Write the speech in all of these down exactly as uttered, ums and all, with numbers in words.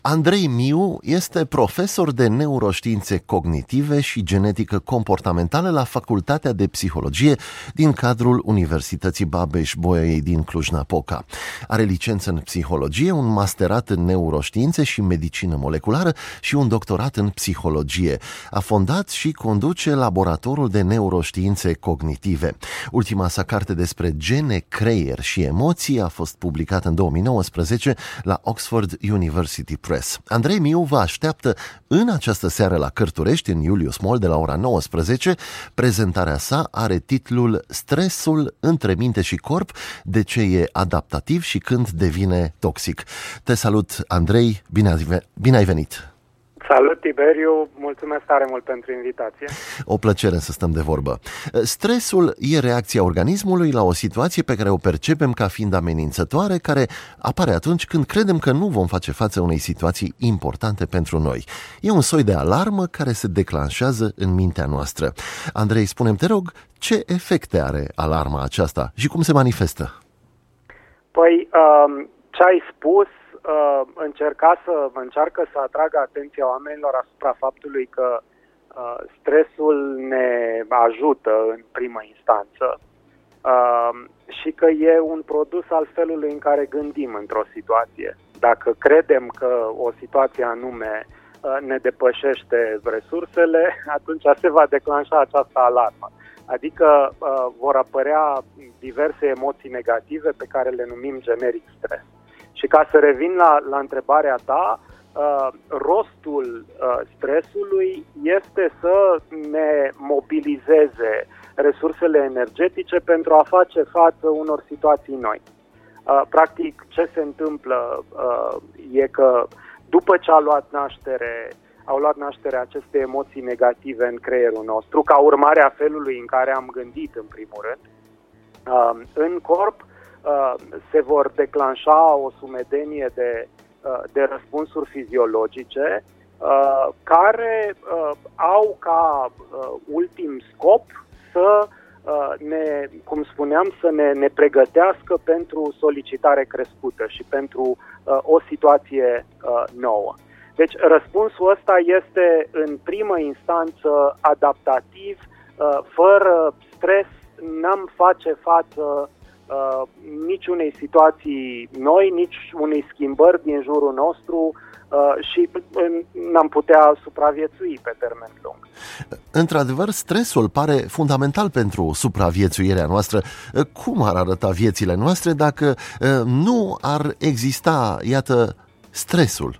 Andrei Miu este profesor de neuroștiințe cognitive și genetică comportamentală la Facultatea de Psihologie din cadrul Universității Babeș-Bolyai din Cluj-Napoca. Are licență în psihologie, un masterat în neuroștiințe și medicină moleculară și un doctorat în psihologie. A fondat și conduce laboratorul de neuroștiințe cognitive. Ultima sa carte despre gene, creier și emoții a fost publicată în două mii nouăsprezece la Oxford University Press. Andrei Miu vă așteaptă în această seară la Cărturești, în Julius Mall, de la ora nouăsprezece. Prezentarea sa are titlul Stresul între minte și corp, de ce e adaptativ și când devine toxic. Te salut, Andrei, bine ai, bine ai venit! Salut, Tiberiu! Mulțumesc tare mult pentru invitație. O plăcere să stăm de vorbă. Stresul e reacția organismului la o situație pe care o percepem ca fiind amenințătoare, care apare atunci când credem că nu vom face față unei situații importante pentru noi. E un soi de alarmă care se declanșează în mintea noastră. Andrei, spune-mi, te rog, ce efecte are alarma aceasta și cum se manifestă? Păi, um, ce ai spus Uh, încerca să, încearcă să atragă atenția oamenilor asupra faptului că uh, stresul ne ajută în primă instanță uh, și că e un produs al felului în care gândim într-o situație. Dacă credem că o situație anume uh, ne depășește resursele, atunci se va declanșa această alarmă. Adică uh, vor apărea diverse emoții negative pe care le numim generic stres. Și ca să revin la, la întrebarea ta, uh, rostul uh, stresului este să ne mobilizeze resursele energetice pentru a face față unor situații noi. Uh, practic, ce se întâmplă uh, e că după ce a luat naștere, au luat naștere aceste emoții negative în creierul nostru, ca urmare a felului în care am gândit în primul rând, uh, în corp, Uh, se vor declanșa o sumedenie de, uh, de răspunsuri fiziologice uh, care uh, au ca uh, ultim scop să uh, ne, cum spuneam, să ne, ne pregătească pentru solicitare crescută și pentru uh, o situație uh, nouă. Deci răspunsul ăsta este în primă instanță adaptativ, uh, fără stres n-am face față Uh, nici unei situații noi, nici unei schimbări din jurul nostru uh, și uh, n-am putea supraviețui pe termen lung. Într-adevăr, stresul pare fundamental pentru supraviețuirea noastră. Cum ar arăta viețile noastre dacă uh, nu ar exista, iată, stresul?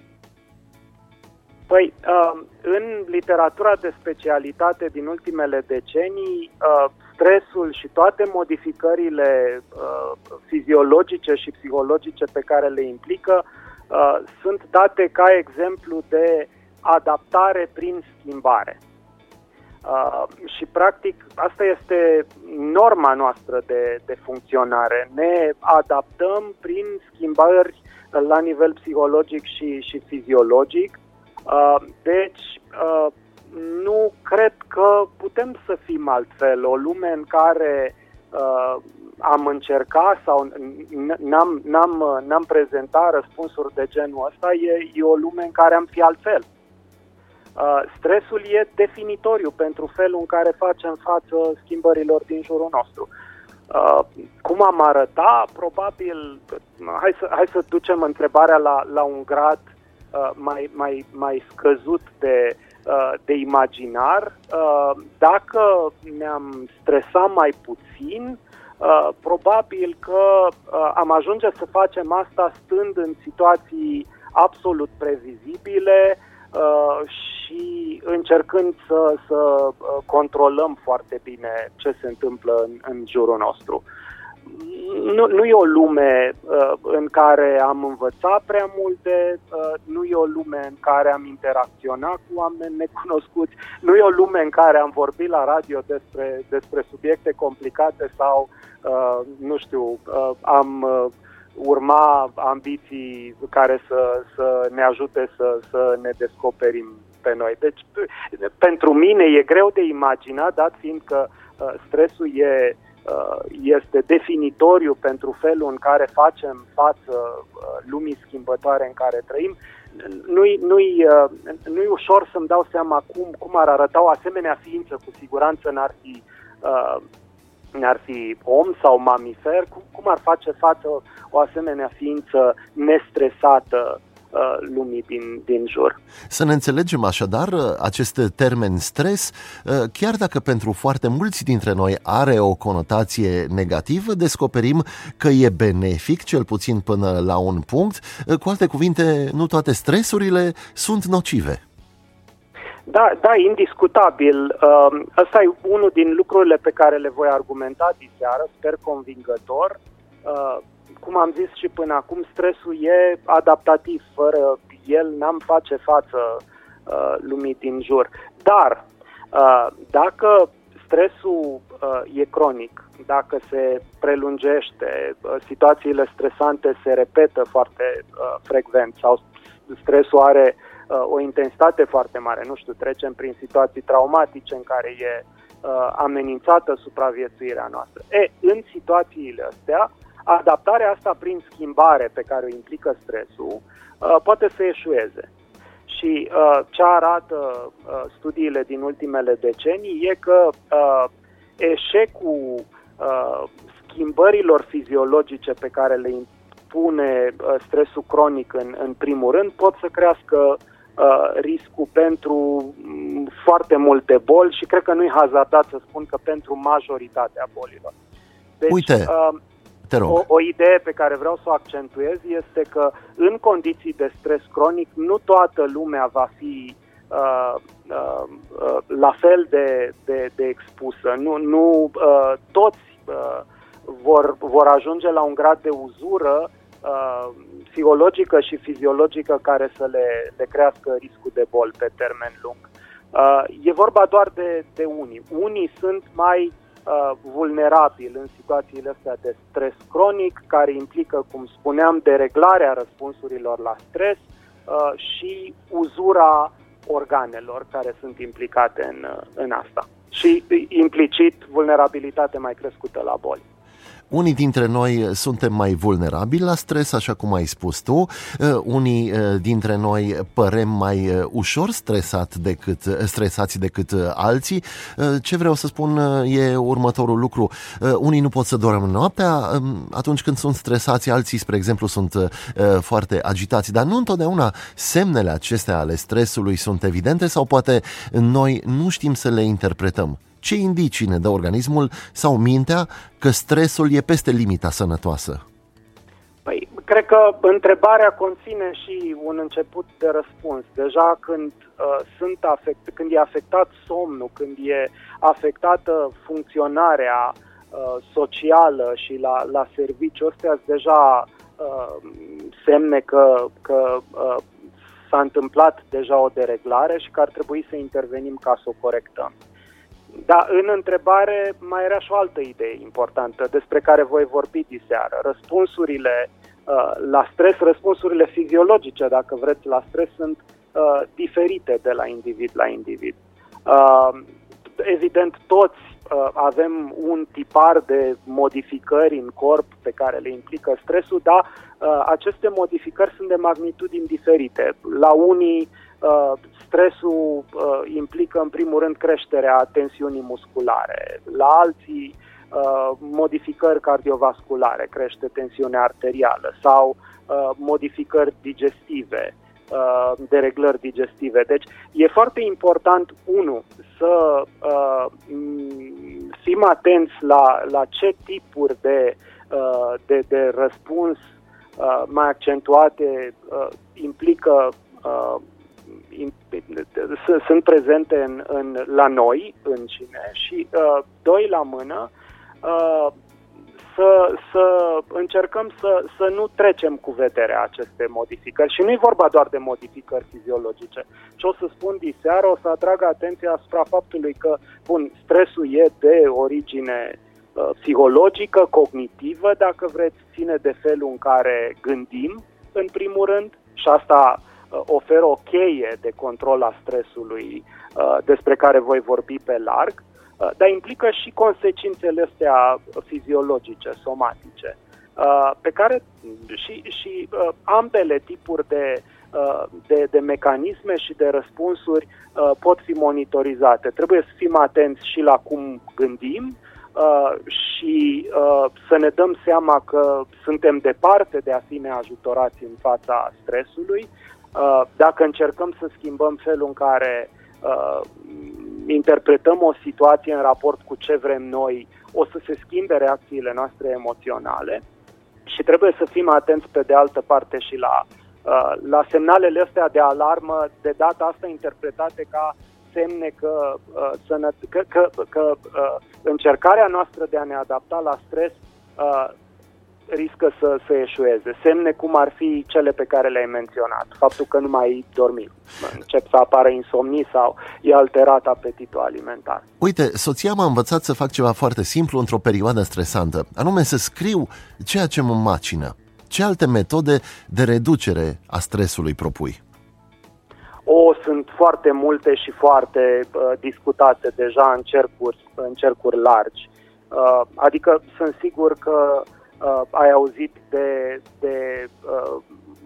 Păi, uh, în literatura de specialitate din ultimele decenii, uh, stresul și toate modificările uh, fiziologice și psihologice pe care le implică uh, sunt date ca exemplu de adaptare prin schimbare. Uh, și, practic, asta este norma noastră de, de funcționare. Ne adaptăm prin schimbări la nivel psihologic și, și fiziologic. Uh, deci, uh, nu cred că putem să fim altfel. O lume în care uh, am încercat sau n-am, n-am, n-am prezentat răspunsuri de genul ăsta, e, e o lume în care am fi altfel. Uh, stresul e definitoriu pentru felul în care facem față schimbărilor din jurul nostru. Uh, cum am arăta? Probabil, hai să, hai să ducem întrebarea la, la un grad uh, mai, mai, mai scăzut de de imaginar. Dacă ne-am stresat mai puțin, probabil că am ajunge să facem asta stând în situații absolut previzibile și încercând să, să controlăm foarte bine ce se întâmplă în, în jurul nostru. Nu, nu e o lume uh, în care am învățat prea multe, uh, nu e o lume în care am interacționat cu oameni necunoscuți, nu e o lume în care am vorbit la radio despre, despre subiecte complicate sau, uh, nu știu, uh, am uh, urma ambiții care să, să ne ajute să, să ne descoperim pe noi. Deci, pentru mine e greu de imaginat, dat fiind că uh, stresul e este definitoriu pentru felul în care facem față lumii schimbătoare în care trăim, nu-i, nu-i, nu-i ușor să-mi dau seama cum, cum ar arăta o asemenea ființă, cu siguranță n-ar fi, n-ar fi om sau mamifer, cum, cum ar face față o asemenea ființă nestresată lumii din, din jur. Să ne înțelegem așadar, acest termen stres, chiar dacă pentru foarte mulți dintre noi are o conotație negativă, descoperim că e benefic, cel puțin până la un punct. Cu alte cuvinte, nu toate stresurile sunt nocive. Da, da, indiscutabil. Ăsta e unul din lucrurile pe care le voi argumenta diseară, sper convingător. Cum am zis și până acum, stresul e adaptativ, fără el n-am face față uh, lumii din jur. Dar uh, dacă stresul uh, e cronic, dacă se prelungește, uh, situațiile stresante se repetă foarte uh, frecvent sau stresul are uh, o intensitate foarte mare, nu știu, trecem prin situații traumatice în care e uh, amenințată supraviețuirea noastră. E, în situațiile astea, adaptarea asta prin schimbare pe care o implică stresul uh, poate să eșueze. Și uh, ce arată uh, studiile din ultimele decenii e că uh, eșecul uh, schimbărilor fiziologice pe care le impune uh, stresul cronic în, în primul rând pot să crească uh, riscul pentru um, foarte multe boli și cred că nu-i hazardat să spun că pentru majoritatea bolilor. Deci, Uite! Uh, O, o idee pe care vreau să o accentuez este că în condiții de stres cronic nu toată lumea va fi uh, uh, uh, la fel de, de, de expusă. Nu, nu uh, toți uh, vor, vor ajunge la un grad de uzură uh, psihologică și fiziologică care să le, le crească riscul de boli pe termen lung. Uh, e vorba doar de, de unii. Unii sunt mai Uh, vulnerabil în situațiile astea de stres cronic, care implică, cum spuneam, dereglarea răspunsurilor la stres uh, și uzura organelor care sunt implicate în, în asta. Și implicit vulnerabilitate mai crescută la boli. Unii dintre noi suntem mai vulnerabili la stres, așa cum ai spus tu. Unii dintre noi părem mai ușor stresat decât, stresați decât alții. Ce vreau să spun e următorul lucru. Unii nu pot să doarmă noaptea atunci când sunt stresați, alții, spre exemplu, sunt foarte agitați. Dar nu întotdeauna semnele acestea ale stresului sunt evidente sau poate noi nu știm să le interpretăm. Ce indicii ne dă organismul sau mintea că stresul e peste limita sănătoasă? Păi, cred că întrebarea conține și un început de răspuns. Deja când, uh, sunt afect, când e afectat somnul, când e afectată funcționarea uh, socială și la, la serviciu, astea sunt deja uh, semne că, că uh, s-a întâmplat deja o dereglare și că ar trebui să intervenim ca să o corectăm. Da, în întrebare mai era și o altă idee importantă despre care voi vorbi diseară. Răspunsurile uh, la stres, răspunsurile fiziologice, dacă vreți, la stres sunt uh, diferite de la individ la individ. Uh, evident, toți uh, avem un tipar de modificări în corp pe care le implică stresul, dar uh, aceste modificări sunt de magnitudini diferite. La unii Uh, stresul uh, implică în primul rând creșterea tensiunii musculare, la alții uh, modificări cardiovasculare, crește tensiunea arterială sau uh, modificări digestive, uh, dereglări digestive. Deci e foarte important, unu, să uh, fim atenți la, la ce tipuri de, uh, de, de răspuns uh, mai accentuate uh, implică uh, sunt prezente în, în, la noi încine și, uh, doi la mână, uh, să, să încercăm să, să nu trecem cu vederea aceste modificări. Și nu e vorba doar de modificări fiziologice. Ce o să spun diseară, o să atrag atenția asupra faptului că, bun, stresul e de origine uh, psihologică, cognitivă, dacă vreți, ține de felul în care gândim, în primul rând, și asta oferă o cheie de control a stresului uh, despre care voi vorbi pe larg, uh, dar implică și consecințele astea fiziologice, somatice, uh, pe care și, și uh, ambele tipuri de de, de mecanisme și de răspunsuri pot fi monitorizate. Trebuie să fim atenți și la cum gândim și să ne dăm seama că suntem departe de a fi neajutorați în fața stresului. Dacă încercăm să schimbăm felul în care interpretăm o situație în raport cu ce vrem noi, o să se schimbe reacțiile noastre emoționale și trebuie să fim atenți pe de altă parte și la, la semnalele astea de alarmă, de data asta interpretate ca semne că, că, că, că încercarea noastră de a ne adapta la stres riscă să, să eșueze. Semne cum ar fi cele pe care le-ai menționat. Faptul că nu mai dormim. Încep să apară insomnii sau e alterat apetitul alimentar. Uite, soția m-a învățat să fac ceva foarte simplu într-o perioadă stresantă, anume să scriu ceea ce mă macină. Ce alte metode de reducere a stresului propui? O, sunt foarte multe și foarte uh, discutate deja în cercuri, în cercuri largi. Uh, adică sunt sigur că Uh, ai auzit de, de uh,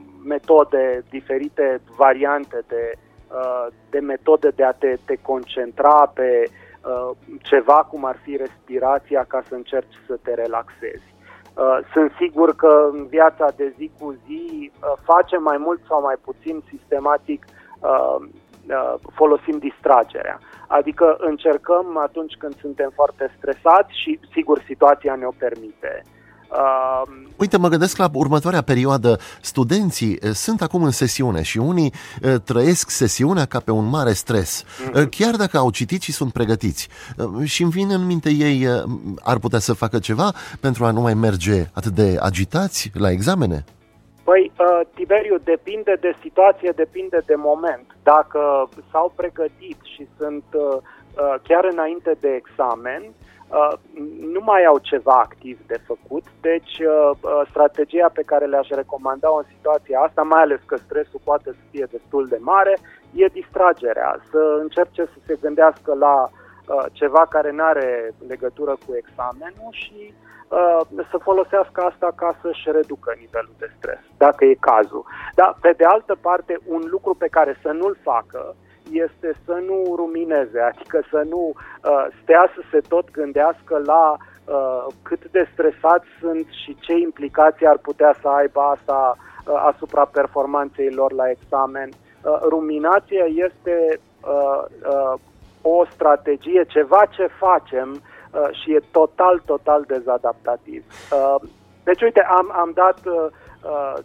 metode diferite, variante de, uh, de metode de a te, te concentra pe uh, ceva cum ar fi respirația ca să încerci să te relaxezi. Uh, sunt sigur că în viața de zi cu zi uh, facem mai mult sau mai puțin sistematic, uh, uh, folosim distragerea. Adică încercăm atunci când suntem foarte stresați și sigur situația ne-o permite. Uh, Uite, mă gândesc la următoarea perioadă. Studenții uh, sunt acum în sesiune și unii uh, trăiesc sesiunea ca pe un mare stres, uh-huh. uh, chiar dacă au citit și sunt pregătiți. Uh, și îmi vine în minte ei, uh, ar putea să facă ceva pentru a nu mai merge atât de agitați la examene? Păi, uh, Tiberiu, depinde de situație, depinde de moment. Dacă s-au pregătit și sunt uh, uh, chiar înainte de examen, Uh, nu mai au ceva activ de făcut, deci uh, strategia pe care le-aș recomanda în situația asta, mai ales că stresul poate să fie destul de mare, e distragerea, să încerce să se gândească la uh, ceva care nu are legătură cu examenul și uh, să folosească asta ca să-și reducă nivelul de stres, dacă e cazul. Dar, pe de altă parte, un lucru pe care să nu-l facă este să nu rumineze, adică să nu uh, stea să se tot gândească la uh, cât de stresați sunt și ce implicații ar putea să aibă asta uh, asupra performanței lor la examen. Uh, ruminația este uh, uh, o strategie, ceva ce facem uh, și e total, total dezadaptativ. Uh, deci, uite, am, am dat uh,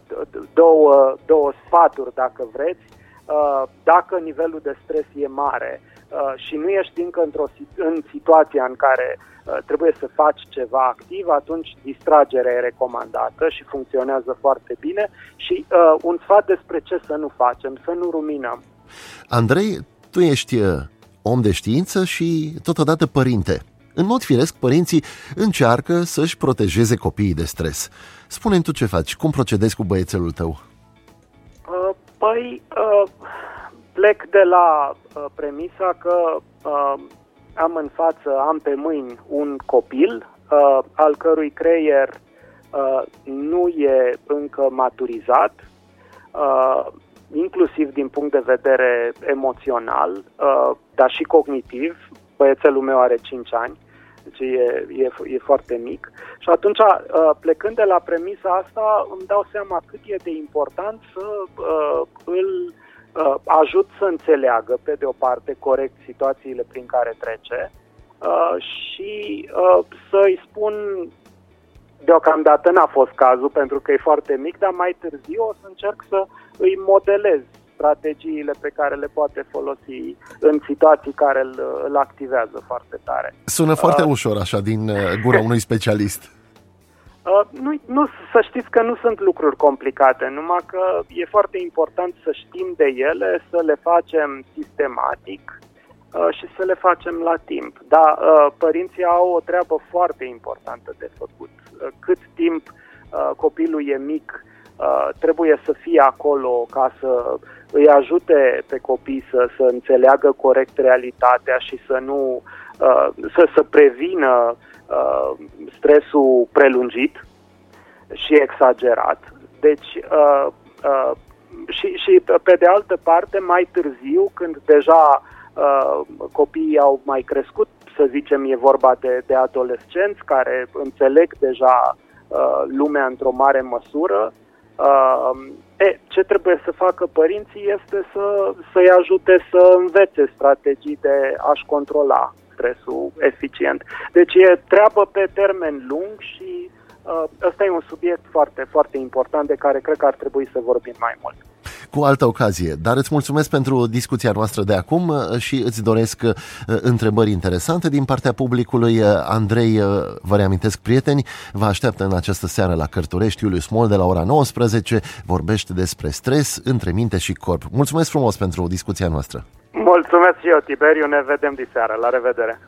două, două sfaturi, dacă vreți. Dacă nivelul de stres e mare și nu ești încă într-o, în situația în care trebuie să faci ceva activ, atunci distragerea e recomandată și funcționează foarte bine. Și uh, un sfat despre ce să nu facem, să nu ruminăm. Andrei, tu ești om de știință și totodată părinte. În mod firesc, părinții încearcă să-și protejeze copiii de stres. Spune-mi tu ce faci, cum procedezi cu băiețelul tău? Păi, uh, plec de la uh, premisa că uh, am în față, am pe mâini un copil uh, al cărui creier uh, nu e încă maturizat, uh, inclusiv din punct de vedere emoțional, uh, dar și cognitiv. Băiețelul meu are cinci ani, deci e, e, e foarte mic. Și atunci, plecând de la premisa asta, îmi dau seama cât e de important să uh, îl uh, ajut să înțeleagă, pe de o parte, corect situațiile prin care trece uh, și uh, să-i spun, deocamdată n-a fost cazul pentru că e foarte mic, dar mai târziu o să încerc să îi modelez strategiile pe care le poate folosi în situații care îl, îl activează foarte tare. Sună foarte uh, ușor așa din gura unui specialist. Uh, nu, nu, să știți că nu sunt lucruri complicate, numai că e foarte important să știm de ele, să le facem sistematic uh, și să le facem la timp. Dar uh, părinții au o treabă foarte importantă de făcut. Uh, cât timp uh, copilul e mic, uh, trebuie să fie acolo ca să îi ajute pe copii să, să înțeleagă corect realitatea și să nu uh, să, să prevină uh, stresul prelungit și exagerat. Deci uh, uh, și, și pe de altă parte, mai târziu, când deja uh, copiii au mai crescut, să zicem, e vorba de, de adolescenți care înțeleg deja uh, lumea într-o mare măsură, uh, e, ce trebuie să facă părinții este să, să-i ajute să învețe strategii de a-și controla stresul eficient. Deci e treabă pe termen lung și uh, ăsta e un subiect foarte, foarte important de care cred că ar trebui să vorbim mai mult. Cu altă ocazie, dar îți mulțumesc pentru discuția noastră de acum și îți doresc întrebări interesante din partea publicului. Andrei, vă reamintesc, prieteni, vă așteaptă în această seară la Cărturești. Iulius Mol de la ora nouăsprezece vorbește despre stres între minte și corp. Mulțumesc frumos pentru discuția noastră. Mulțumesc și eu, Tiberiu, ne vedem diseară. La revedere!